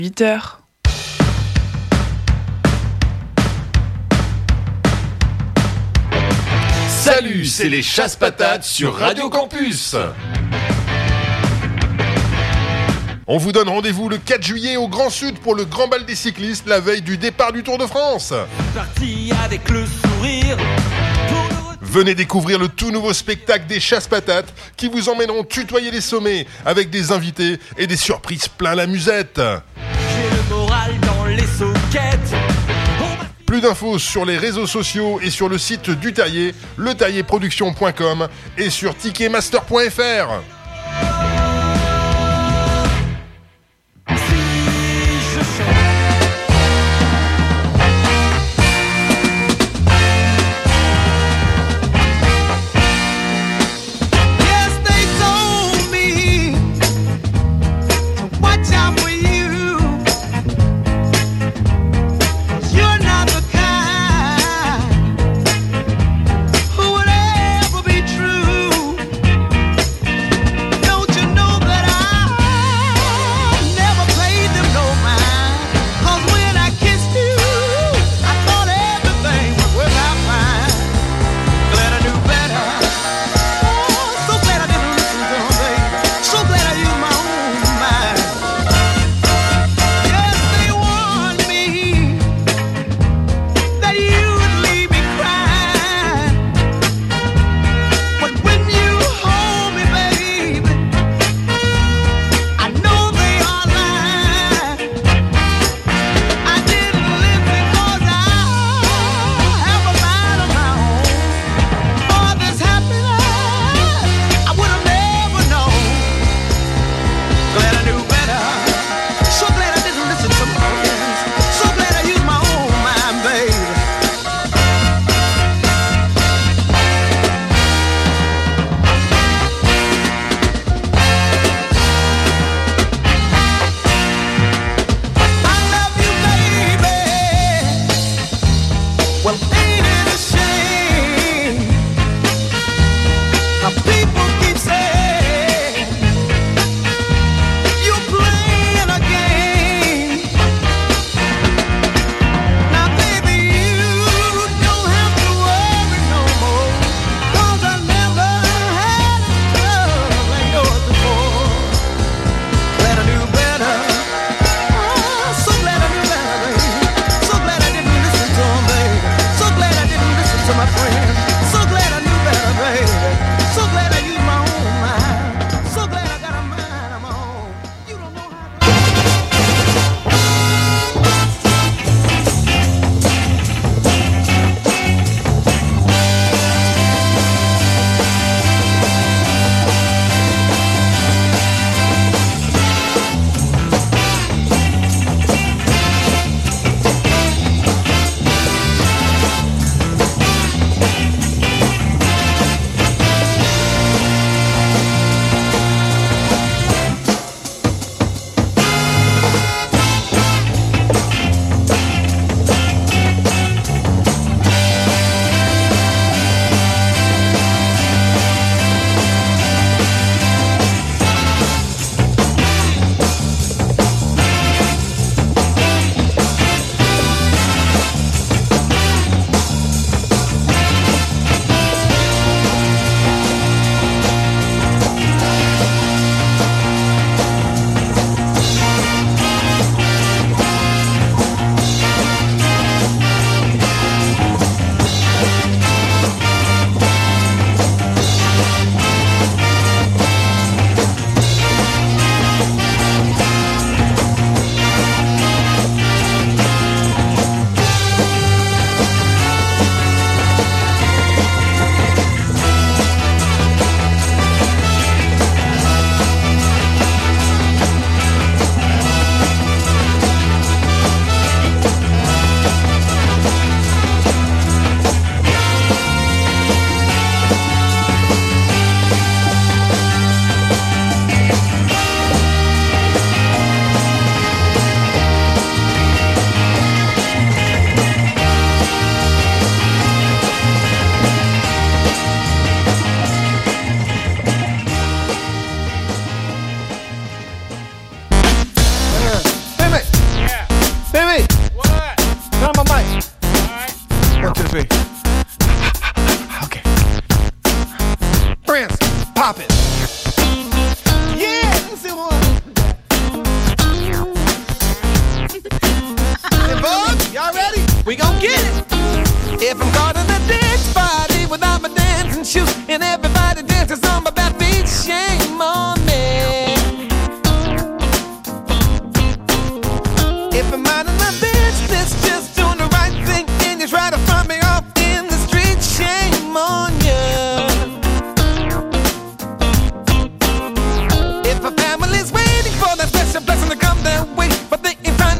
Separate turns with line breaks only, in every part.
8h.
Salut, c'est les Chasse-Patates sur Radio Campus. On vous donne rendez-vous le 4 juillet au Grand Sud pour le Grand Bal des cyclistes, la veille du départ du Tour de France.
Parti avec le sourire.
Venez découvrir le tout nouveau spectacle des Chasse-Patates qui vous emmèneront tutoyer les sommets avec des invités et des surprises plein la musette.
J'ai le moral dans les soquettes.
Plus d'infos sur les réseaux sociaux et sur le site du Taillé, letailléproduction.com et sur ticketmaster.fr.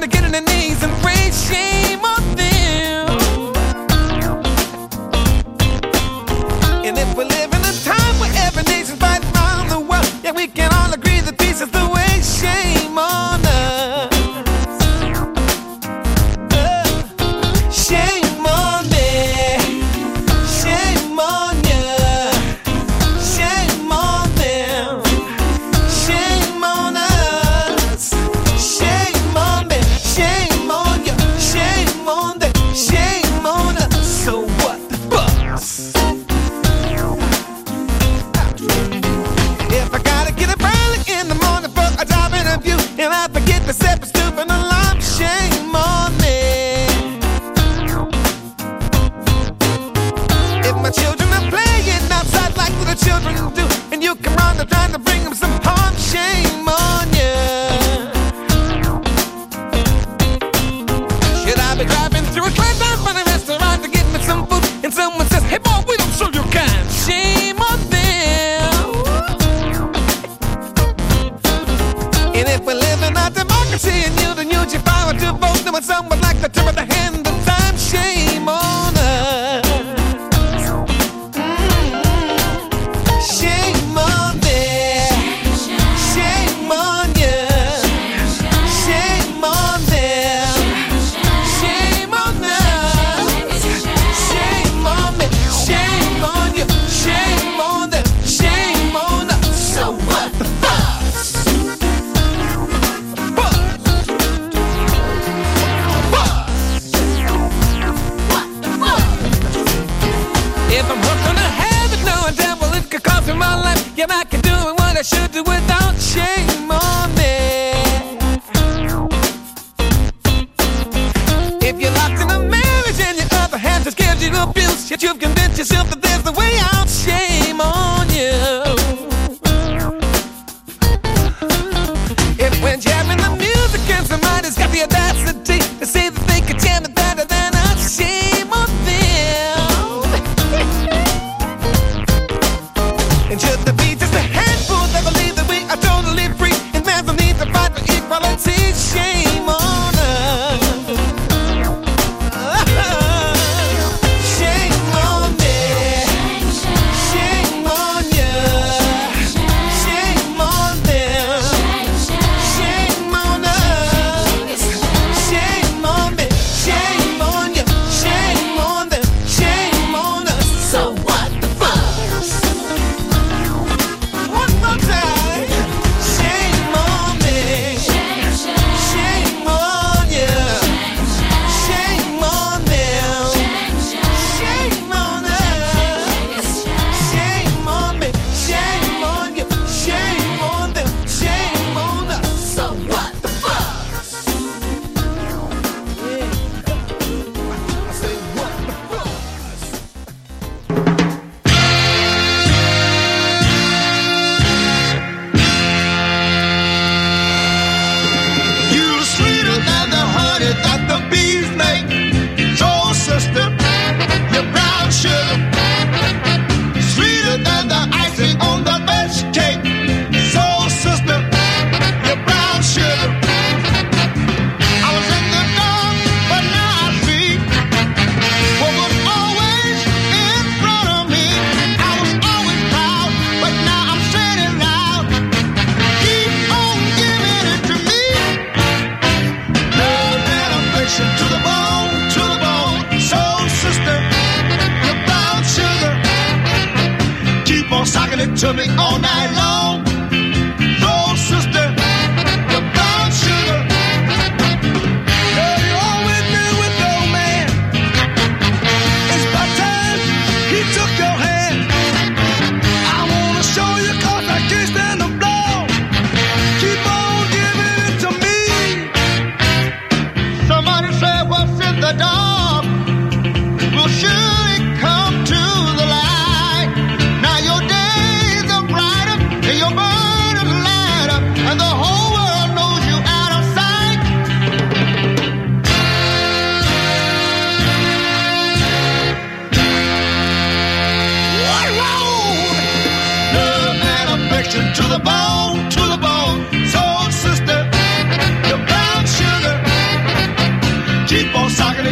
to get on their knees and pray. Shame on them. And if we live in a time where every nation's fighting around the world, yeah, we can all agree that peace is the way. Shame on us. Shame on me. Shame on you. Shame on them. Shame on us. Shame on me. Shame on you. Shame on them. Shame on us. So what the fuss? If I gotta get up early in the morning for a job interview and I forget to set the stupid alarm, shame on me. If my children are playing outside like little children do, and you come round to trying to bring them some harm, shame on you. Should I be driving through a crowd down by the restaurant to get me some food, and someone says, hey boy, we don't serve your kind, shame on them. And if we live in our democracy and you don't use your power to vote, then when someone like the tip of the hand of time, shame on us. Shame on them. Shame on you. Shame on them. Shame on us. Shame on me. Shame on you. Shame on them. Shame on us. So what the fuss? If I'm hooked on a habit, knowing damn well it could cost me my life, yeah, I can do what I should do without shame on me. If you're locked in a marriage and your other half just gives you abuse, yet you've convinced yourself that there's the way out, shame on you. If when jamming the music and somebody's got the audacity to say that they could jam it better than us, shame on them. And should there be just a handful that believe that we are totally free and there's no need to fight for equality, shame on us. Shame on me. Shame on you. Shame on them. Shame on us. Shame on me. Shame on you. Shame on them. Shame on us. So what the fuss? One more time. Shame on me. Shame on you. Shame on them. Shame on us. Shame on me. Shame on you. Shame on them. Shame on us. So what the fuss? I say what the fuss?
You're sweeter than the honey that the bees make. So, sister, you're brown sugar. Sweeter than the icing on the best cake. So, sister, you're brown sugar. I was in the dark, but now I see what was always in front of me. I was always proud, but now I'm saying it loud. Keep on giving it to me. Love and affection to the bone, to the bone. So, sister, you're brown sugar. Keep on socking it to me all night long. So, sister, you're brown sugar. Girl, you always been with no man. It's about time he took your hand. I wanna show you 'cause I can't stand the blow. Keep on giving it to me. Somebody said what's in the dark will surely come to the light. Now your days are brighter and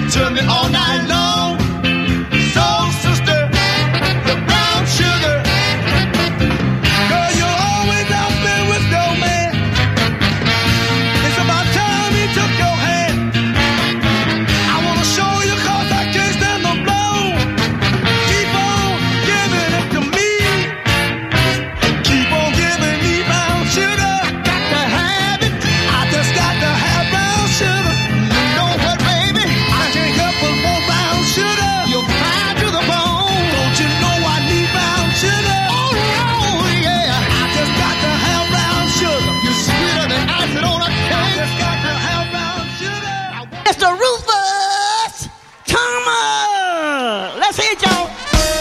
to me all night long. Soul sister, the brown sugar. Girl, you're always out there with your man. It's about time he took your hand. I wanna show you 'cause I can't stand the blow. Keep on giving it to me. Keep on giving me brown sugar. Got to have it. I just got to have brown sugar. You know what, baby? I can't help but want brown sugar. You're fine to the bone. Don't you know I need brown sugar? Oh, yeah. I just got to have brown sugar. You're sweeter than icing on a cake. I just got to have brown sugar.
Mr. Rufus Thomas. Let's hear it, y'all.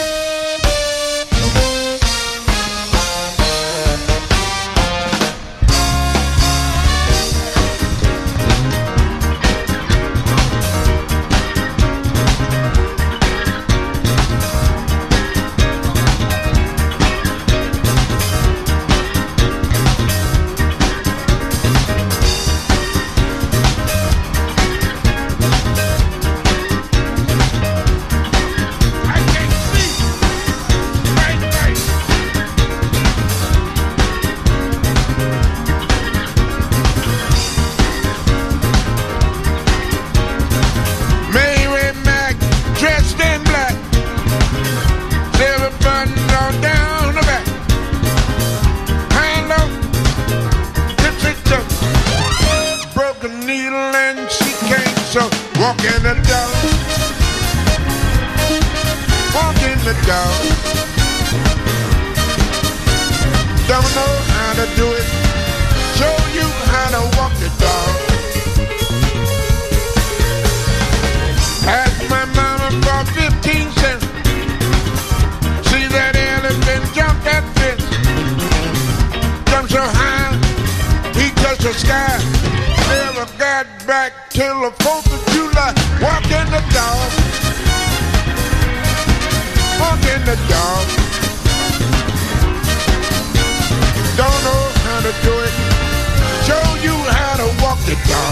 Mary Mac, dressed in black, silver buttons all down the back. Hand up, tipsy took, broke a needle and she came so walk in the door, walk in the door. Don't know how to do it, show you how to walk the dog. Asked my mama for 15 cents. See that elephant jump that fence. Jump so high, he touched the sky. Never got back till the 4th of July. Walk in the dog. Walk in the dog. Don't know how to do it. Show you how to walk the dog.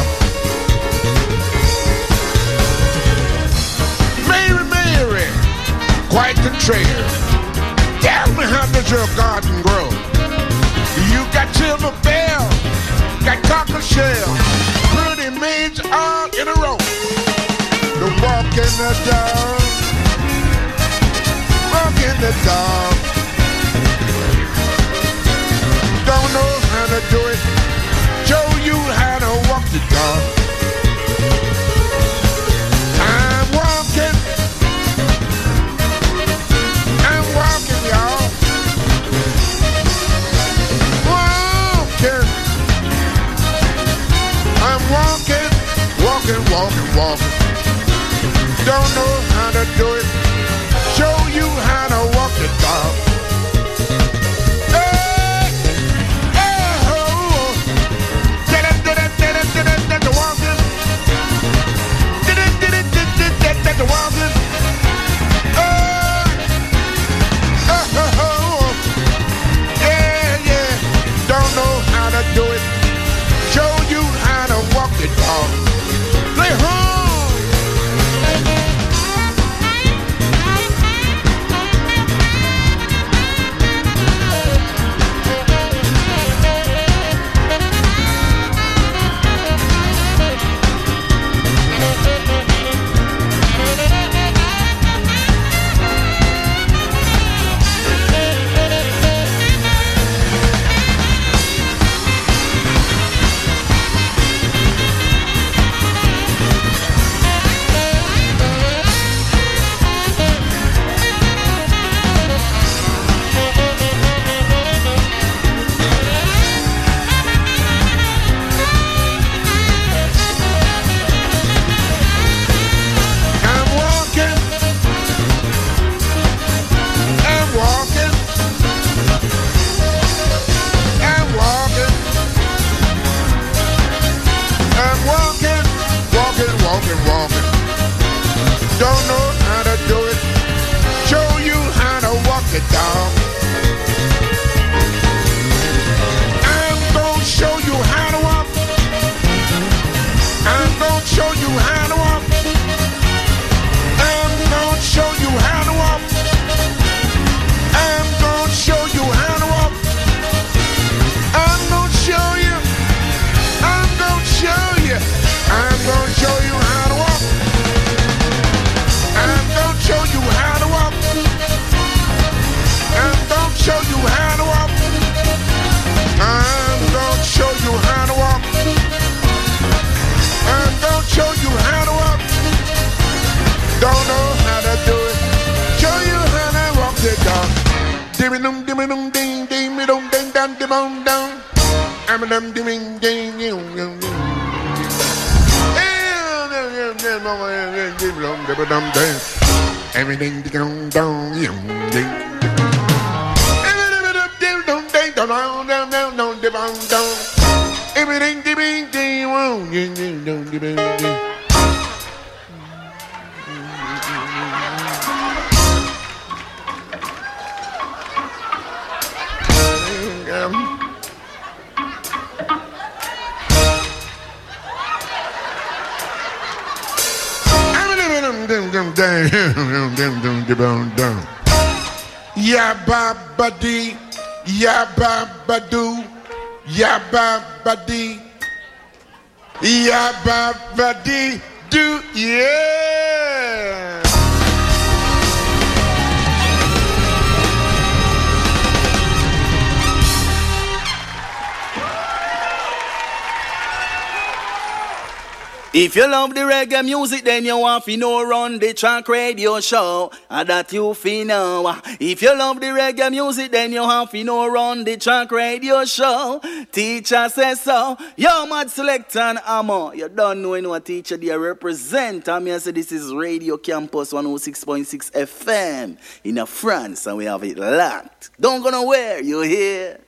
Mary, Mary, quite contrary. Tell me, how does your garden grow? You got silver bell, got copper shell, pretty maids all in a row. The walk in the dog, walk in the dog. Don't know how to do it, show you how to walk the dog. I'm walking, y'all. Walking. I'm walking, walking. Don't know how to do it. Show you how to walk the dog. Hey, hey, oh. The walking. The walking. Yeah. Don't know how to do it. Show you how to walk the dog. Play home. dimmy dum dimmy dum ding ding me dum ding dum dim on down. I'm a dum dimming ding ding ding ding. Everything down down ding. Everything ding ding ding. Ya ba ba dee, ya ba ba doo, ya ba ba dee, ya ba ba dee do, yeah.
If you love the reggae music, then you want to know run the track radio show, and that you feel know. If you love the reggae music, then you have to know run the track radio show. Teacher says so. Yo, Mad Selector and Amo. You don't know what teacher they represent. I mean, say this is Radio Campus 106.6 FM in France, and we have it locked. Don't go nowhere. You hear?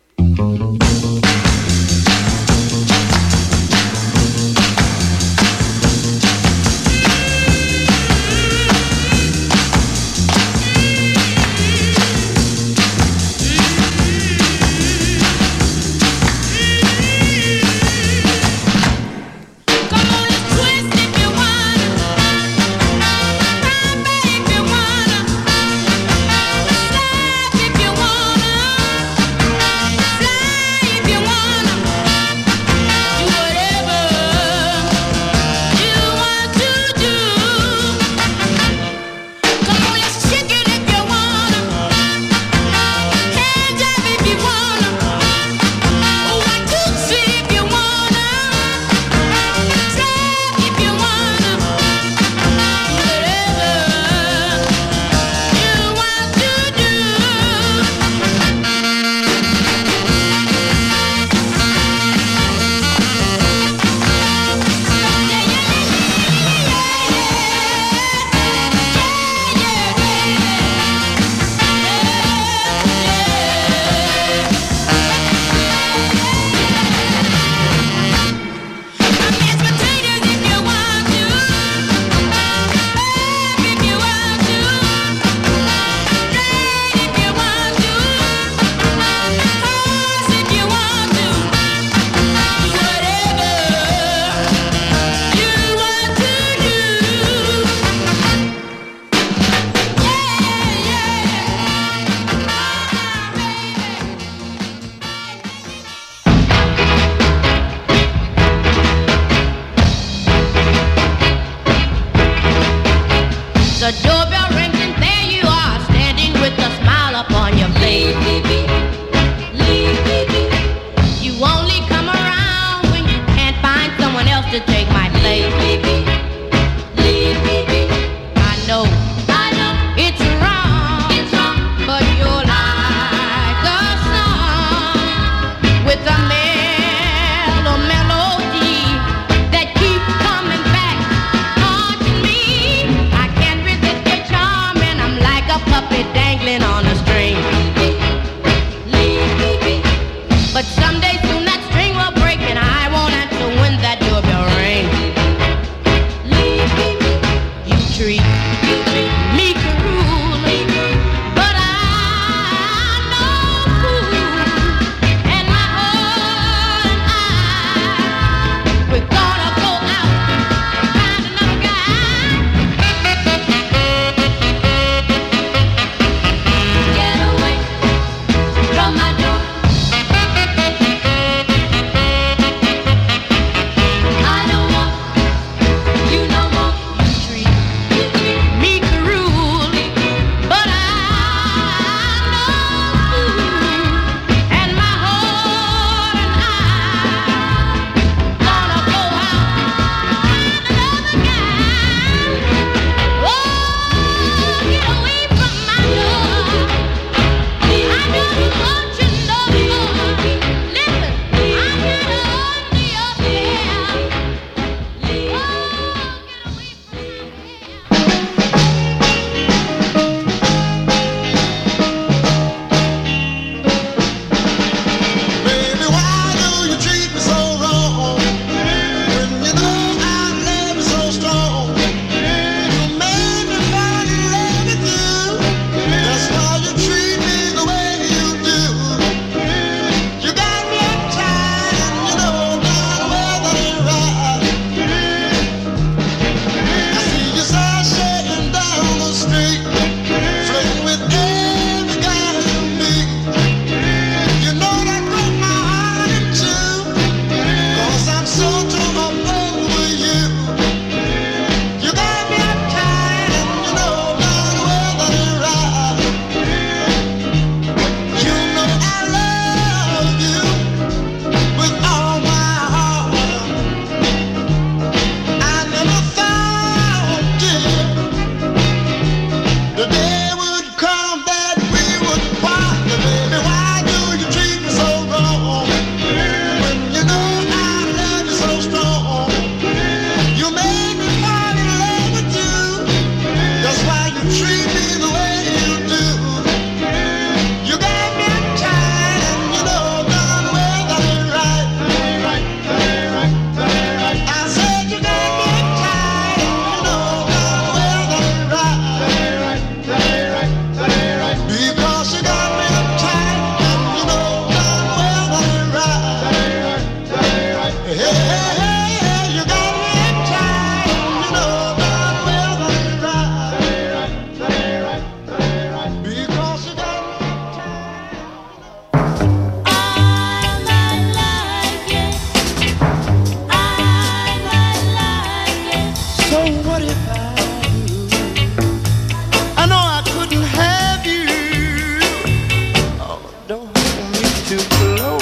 So what if I do? I know I couldn't have you. Oh, don't hold me too close.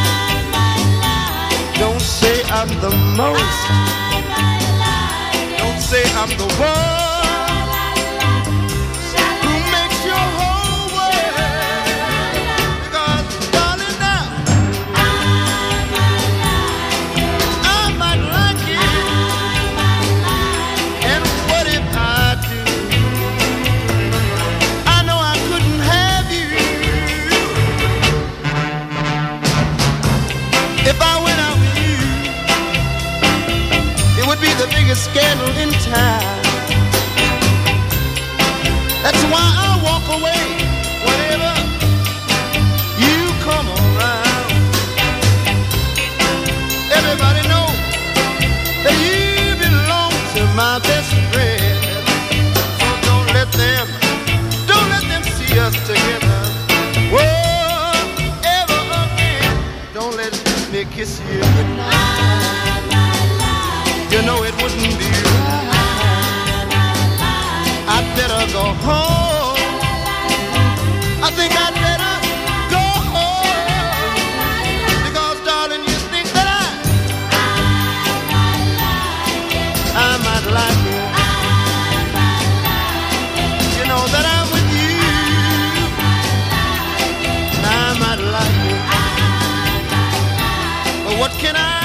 Don't say I'm the most. Don't say I'm the one. Scandal in time. That's why I walk away whenever you come around. Everybody knows that you belong to my best friend. So don't let them see us together. Whoa, ever again. Don't let me kiss you goodnight. You know it wouldn't be right. I'd better go home. I think I'd better go home. Because, darling, you think that I might like you. You know that I'm with you. And I might like you. But what can I?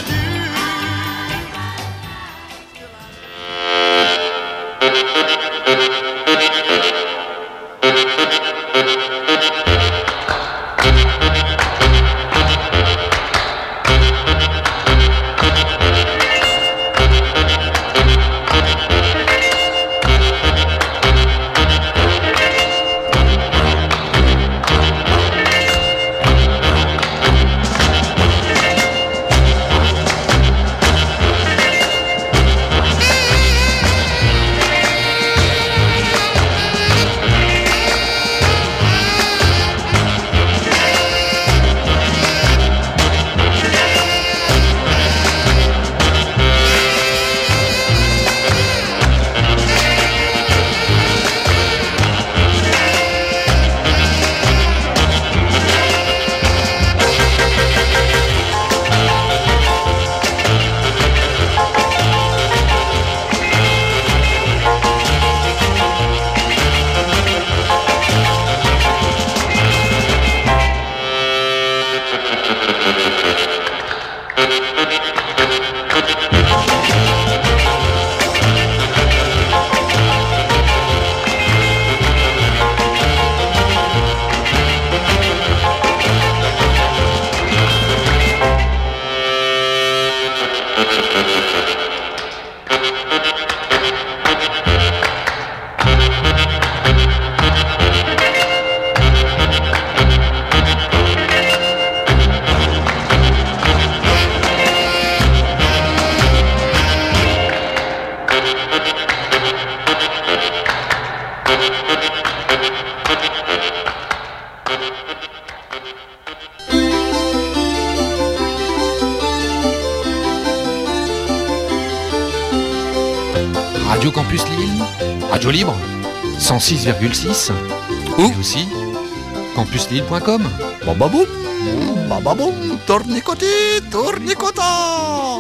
Radio Campus Lille, Radio Libre, 106,6, ou aussi campuslille.com.
Bababoum, bababoum, tournicoti, tournicota.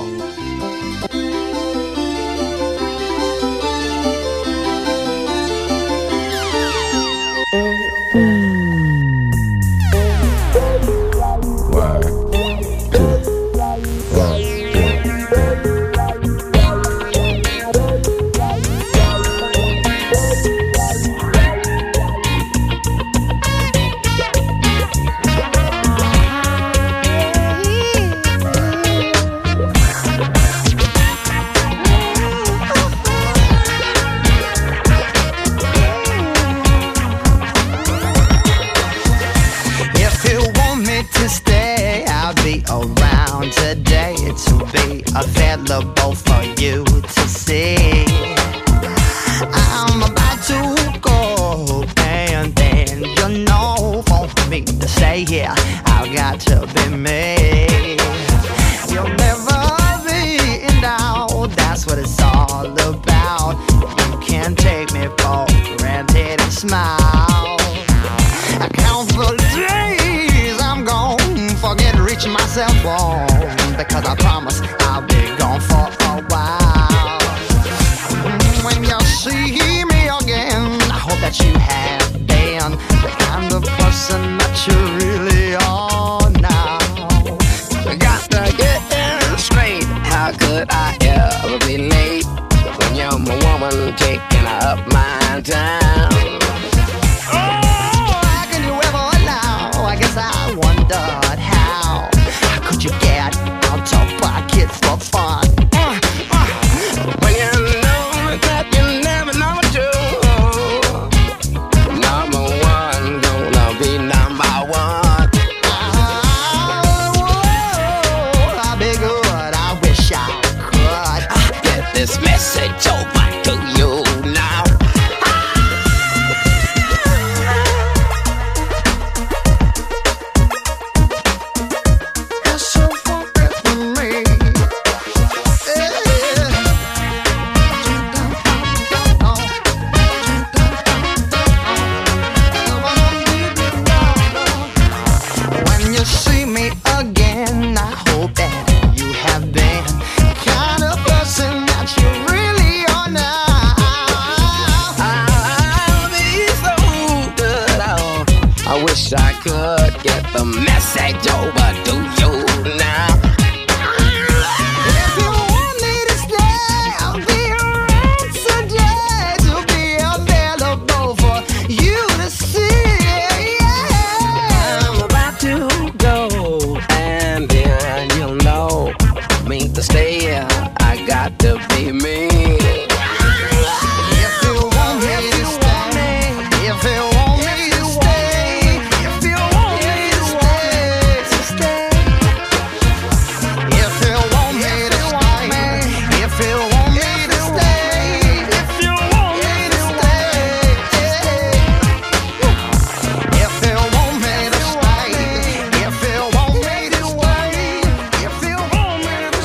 Available for you to see. I'm about to go, and then you know, for me to stay here, I've got to be me. You'll never be in doubt, that's what it it's all about. You can't take me for granted and smile. I count the days I'm gone, forget reaching myself on, because I promise I'll be gone for a while. When you see me again, I hope that you have been the kind of person that you really are now.
Got to get in straight. How could I ever be late when you're my woman taking up my time?
Oh, how can you ever allow? I guess I wondered how could you get out of pocket for fun?
When you know that you never know what to do. Number one, gonna be number one.
I'll be good, I wish I could
Get this message over to you now.
It's so funky for me. When you see me again, I hope that you have been the kind of person that you really are now.
I'll be so good. I wish I could get the message over to you now.
If you want me to stay, I'll be around today to be available for you to see.
I'm about to go, and then you'll know. Me to stay here, I got to be me.
If you want me to stay, if you want me to stay, if you want me to stay, if you want me to stay, if you want me to stay, if you want me to stay, if you want me to stay, if you want me to stay, if you want me to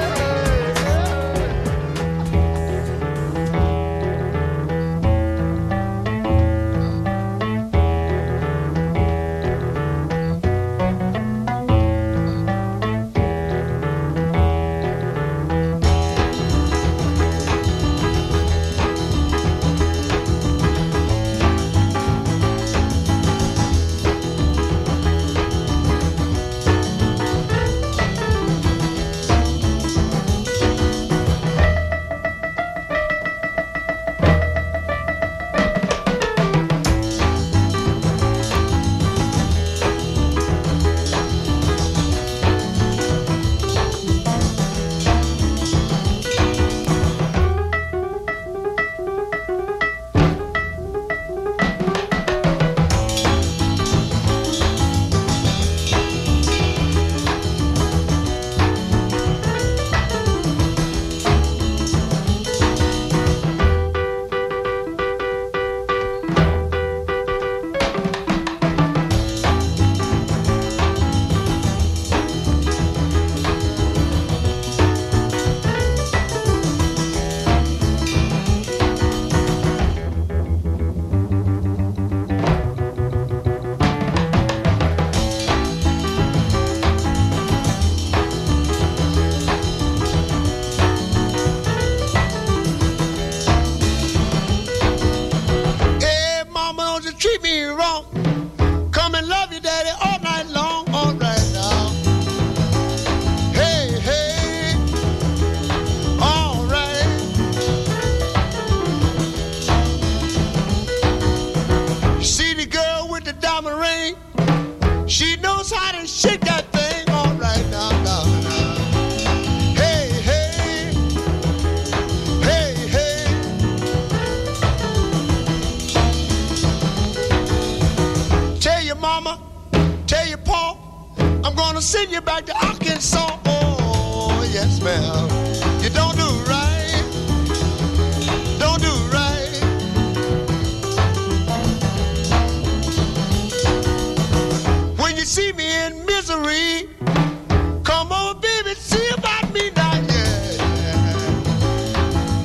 treat me wrong. Come and love you, daddy, all night long, all right now. Hey, hey, all right. See the girl with the diamond ring? She knows how to shake that thing, all right now, now, now. Hey, hey, hey, hey. Tell your mama, tell your pa, I'm gonna send you back to Arkansas. Oh, yes, ma'am. You don't do right, don't do right. When you see me in misery, come on, baby, see about me now, yeah.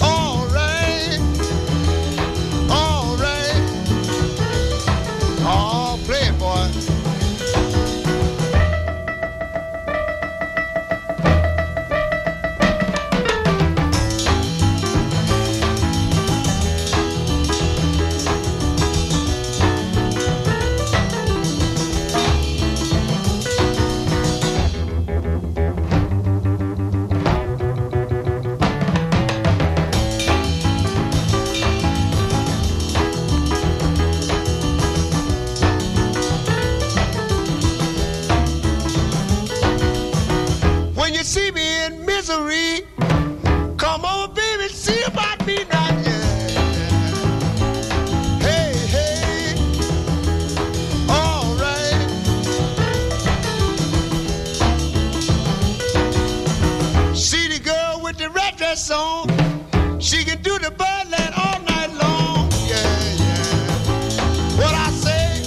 She can do the Birdland all night long. Yeah, yeah. What I say?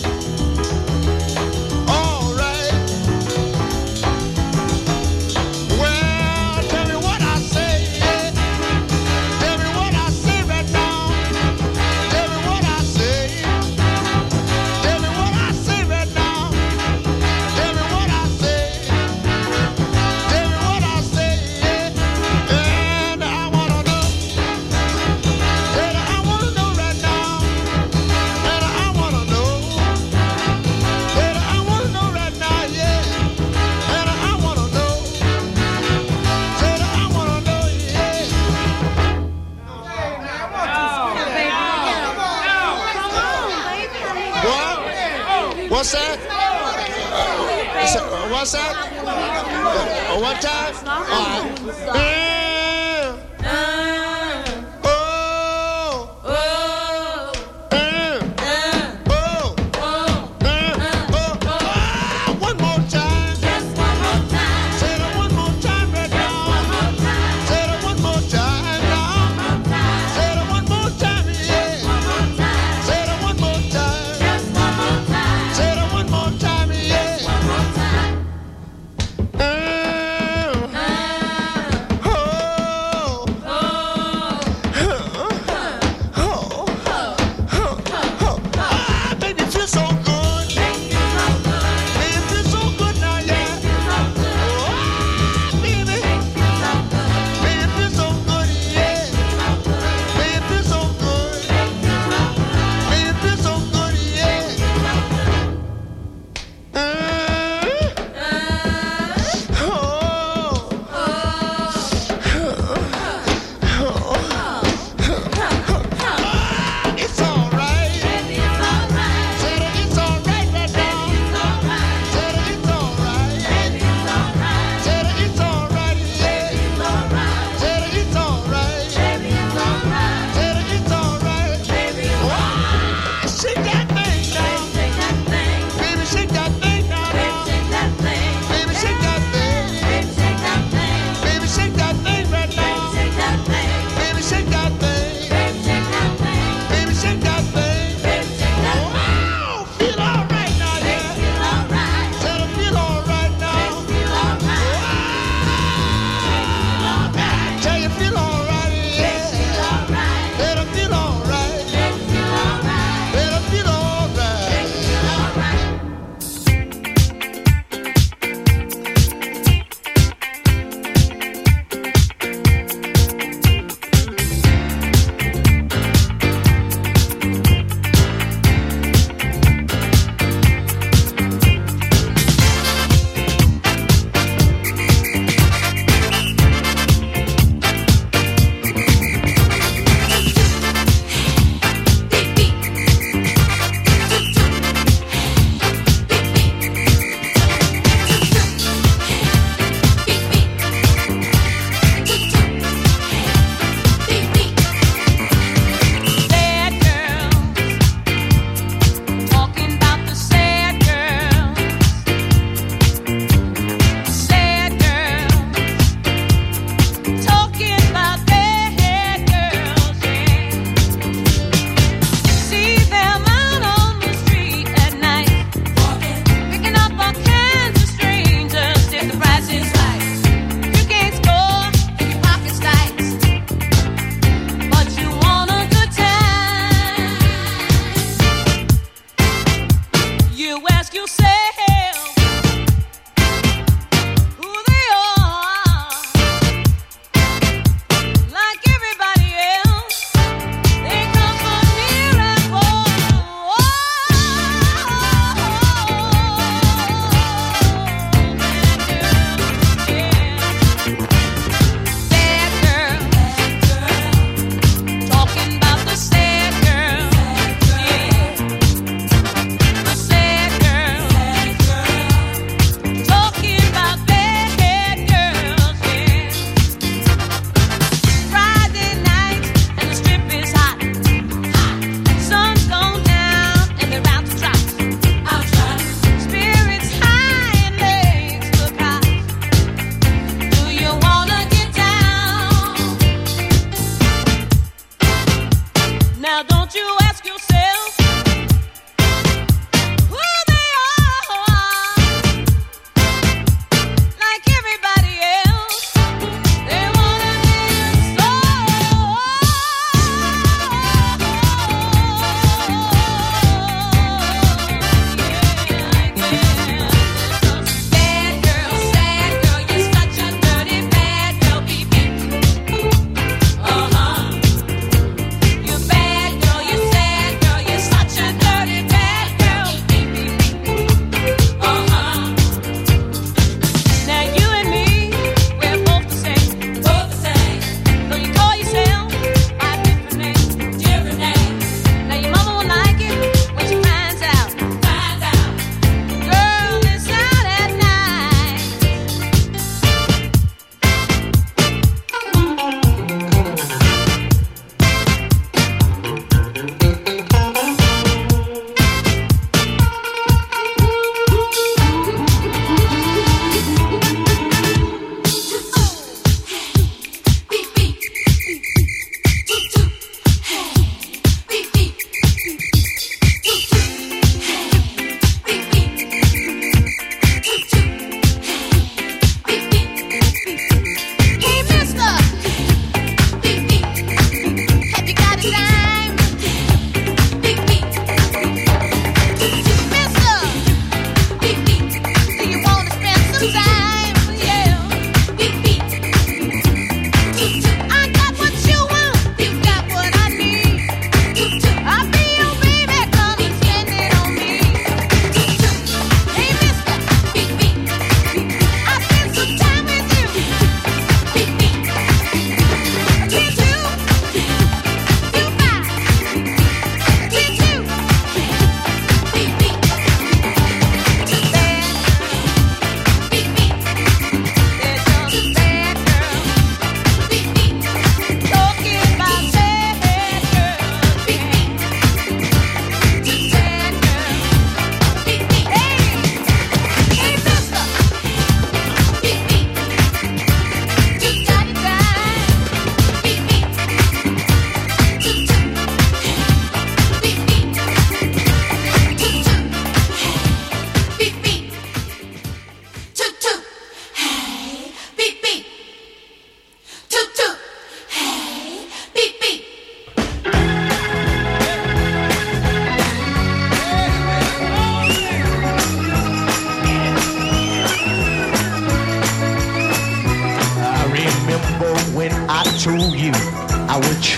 All right. Well, tell me what I say. Yeah. Tell me what I say right now. Tell me what I say. Tell me what I say right now. Tell me what I say. Tell me what I say. Yeah. And I wanna know. And I wanna know right now. And I wanna know. And I wanna know right now. Yeah. And I wanna know. And I wanna know. Yeah. What? What's that? What's that? One time? All right. Oh. One more time. Say that one more time right now. Say that one more time now. Say that one more time, yeah. Say that one more time. Say that one more time, yeah. Oh.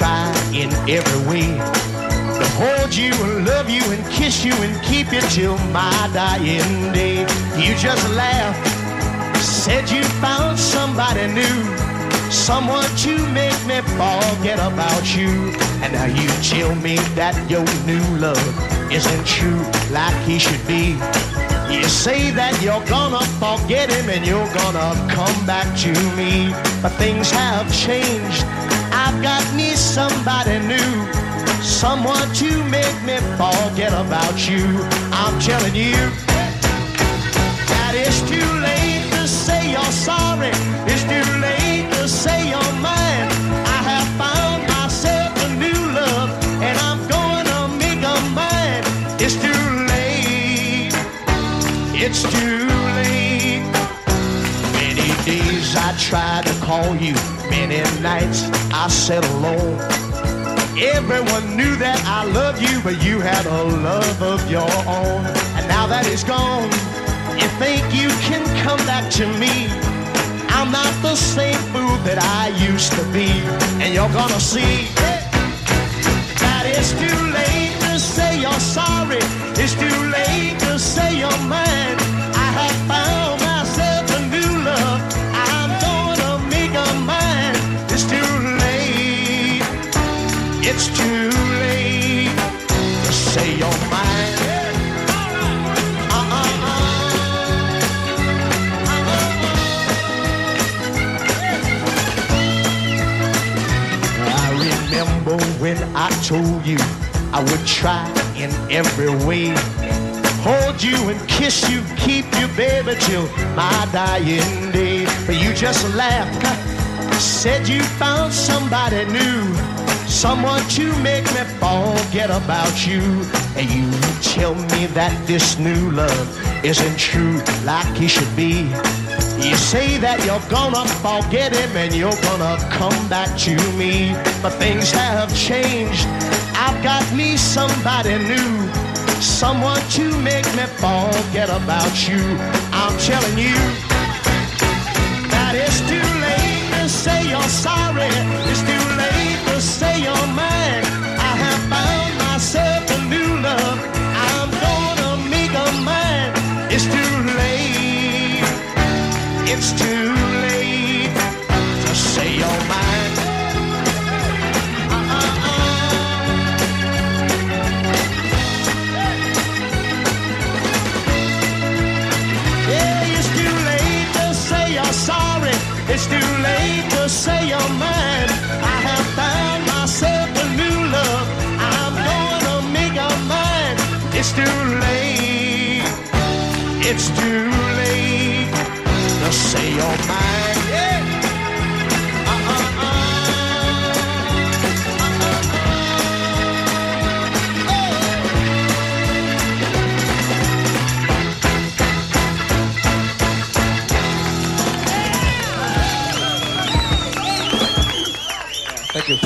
try in every way to hold you and love you and kiss you and keep you till my dying day. You just laughed, said you found somebody new, someone to make me forget about you. And now you tell me that your new love isn't true like he should be. You say that you're gonna forget him and you're gonna come back to me. But things have changed, I've got me somebody new, someone to make me forget about you. I'm telling you that it's too late to say you're sorry. It's too late to say you're mine. I have found myself a new love and I'm gonna make her mine. It's too late. It's too late. Many days I tried to call you, many nights I sat alone. Everyone knew that I loved you, but you had a love of your own. And now that it's gone, you think you can come back to me. I'm not the same fool that I used to be. And you're gonna see that it's too late to say you're sorry. It's too late to say you're mine. I have found myself a new love, I'm gonna make her mine. It's too late. It's too late to say you're mine. I remember when I told you I would try in every way, hold you and kiss you, keep you, baby, till my dying day. But you just laughed, said you found somebody new, someone to make me forget about you. And you tell me that this new love isn't true like he should be. You say that you're gonna forget him and you're gonna come back to me. But things have changed, I've got me somebody new, someone to make me forget about you. I'm telling you that it's too late to say you're sorry. It's too late to say you're mine. I have found myself a new love, I'm gonna make her mine. It's too late. It's too late to say you're mine. Yeah, it's too late to say you're sorry. It's too late to say you're mine. I have found myself a new love, I'm gonna make her mine. It's too late. It's too late to say you're mine. Yeah. Thank you.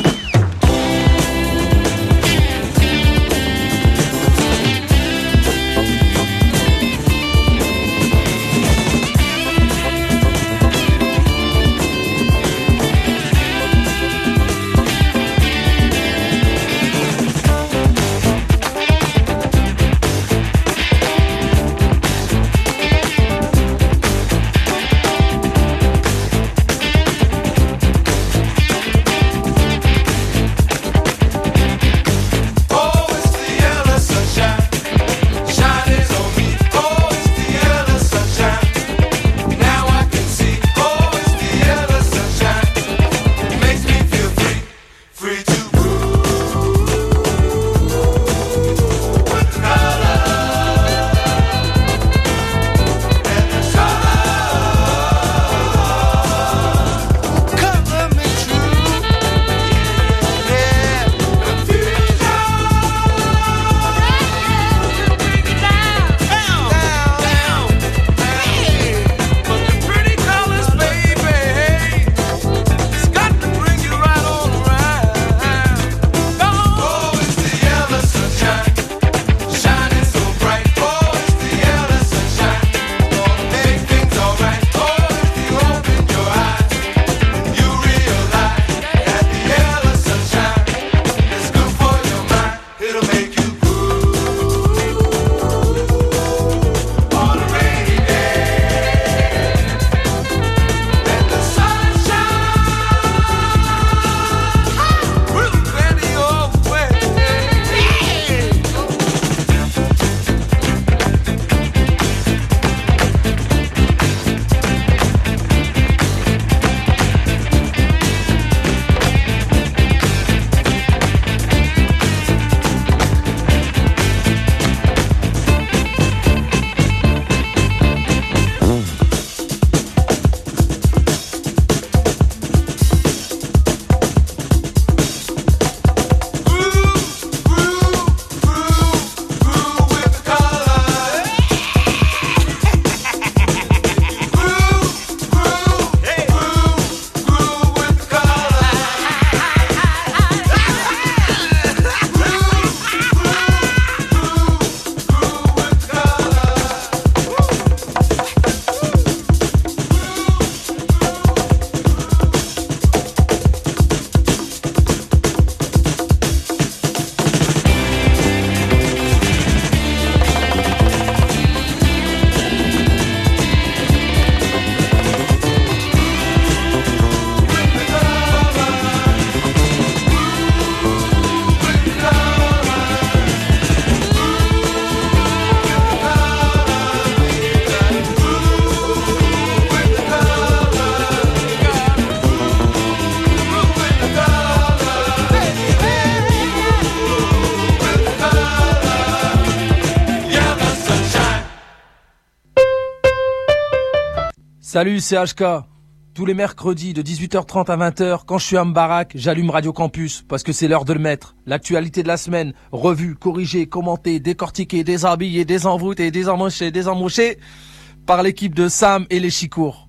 Salut, c'est HK. Tous les mercredis de 18h30 à 20h, quand je suis à Mbarak, j'allume Radio Campus parce que c'est l'heure de le mettre. L'actualité de la semaine, revue, corrigée, commentée, décortiquée, déshabillée, désenvoûtée, désemmochée par l'équipe de Sam et les Chicours.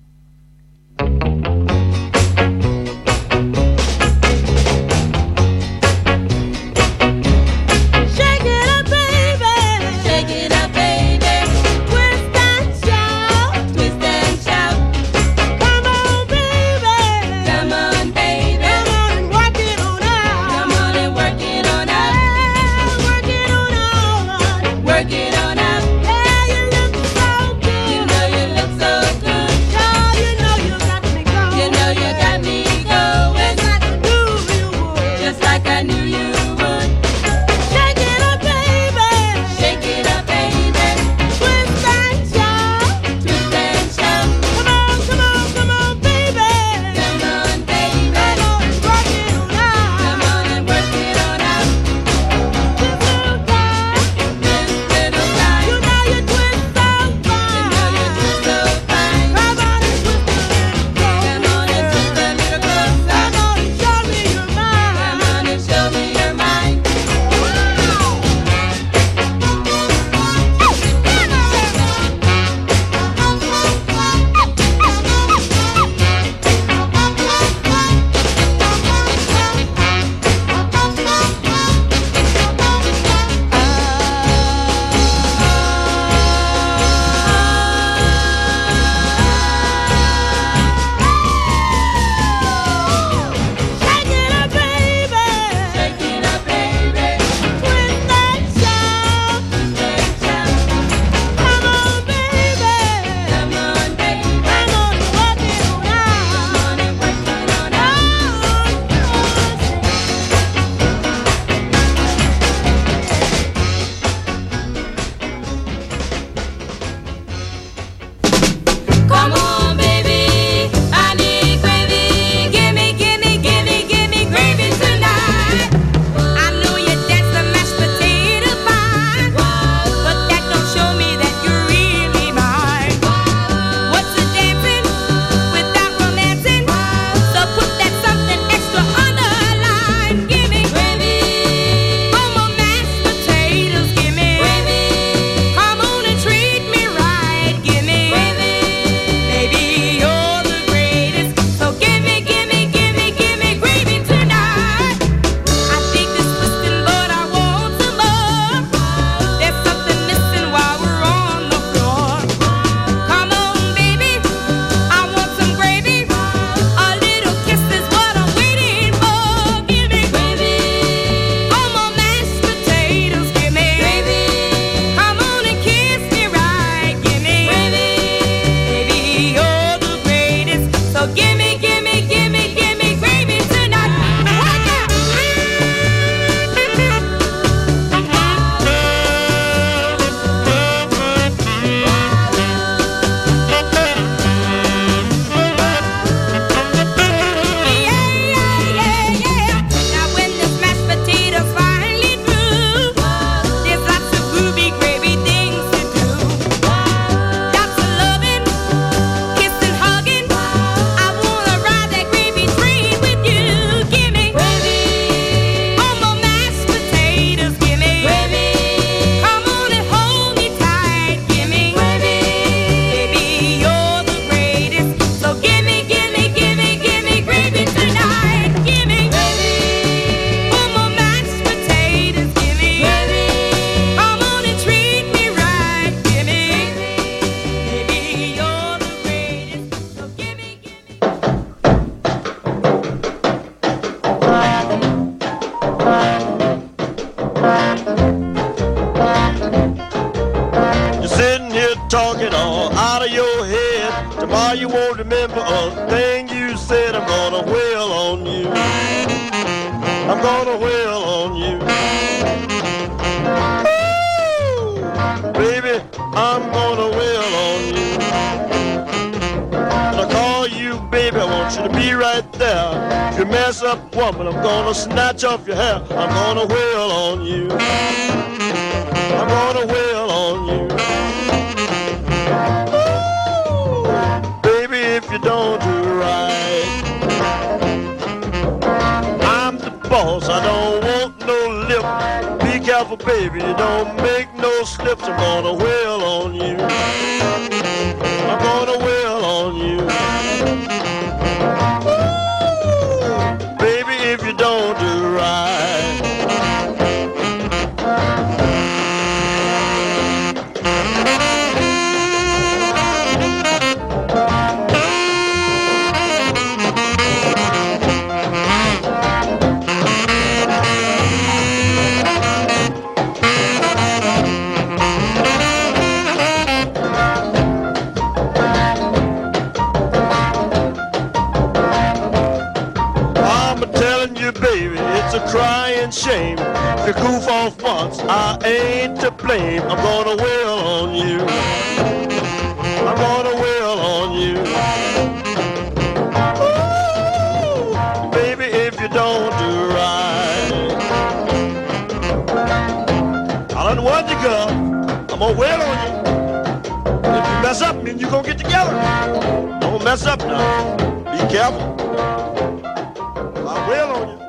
talking all out of your head. Tomorrow you won't remember a thing you said. I'm gonna wail on you. I'm gonna wail on you. Ooh, baby, I'm gonna wail on you. When I call you baby, I want you to be right there. If you mess up, woman, I'm gonna snatch off your hair. I'm gonna wail on you. I'm gonna wail on you. Ooh, baby,
bump, no lip. Be careful, baby, don't make no slips. I'm gonna wail on you. I'm gonna wail on you. Ooh, baby, if you don't do right. It's a crying shame. If you goof off once, I ain't to blame. I'm gonna wail on you. I'm gonna wail on you. Ooh, baby, if you don't do right. I done warned you, girl. I'm gonna wail on you. If you mess up, then you gonna get together. Don't mess up now. Be careful. I'll wail on you.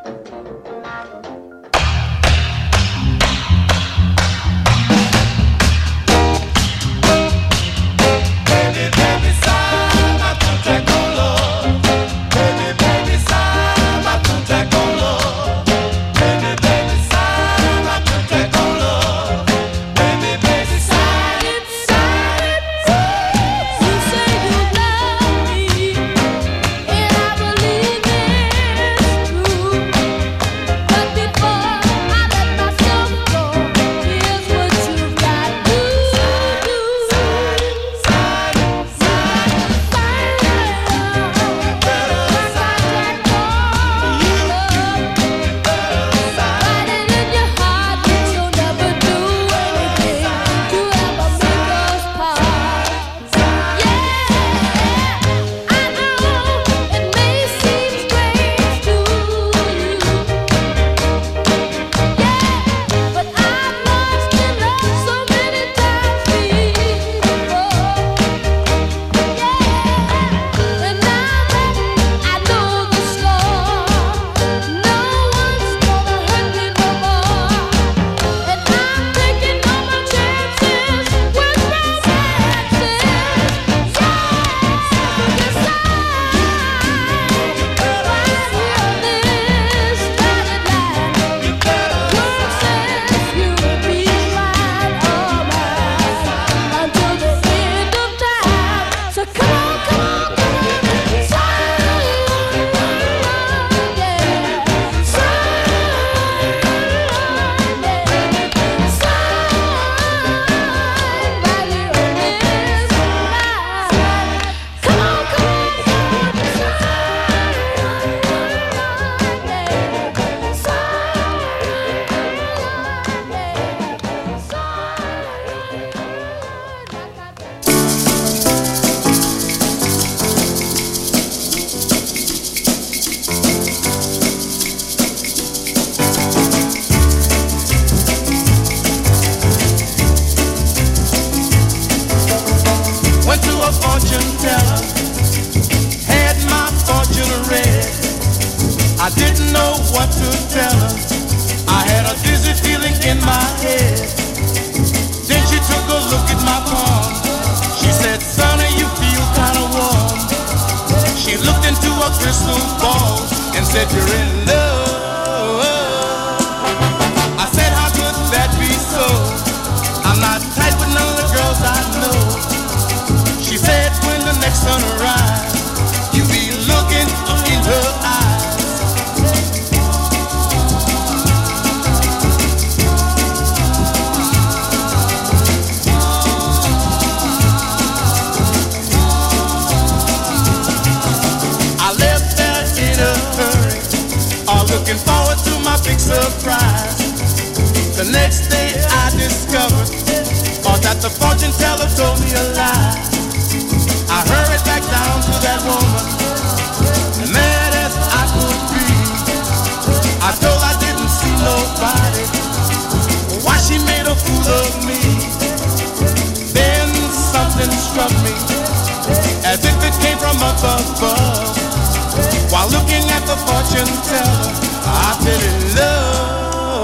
While looking at the fortune teller, I fell in love.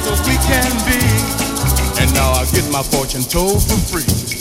we can be. And now I get my fortune told for free.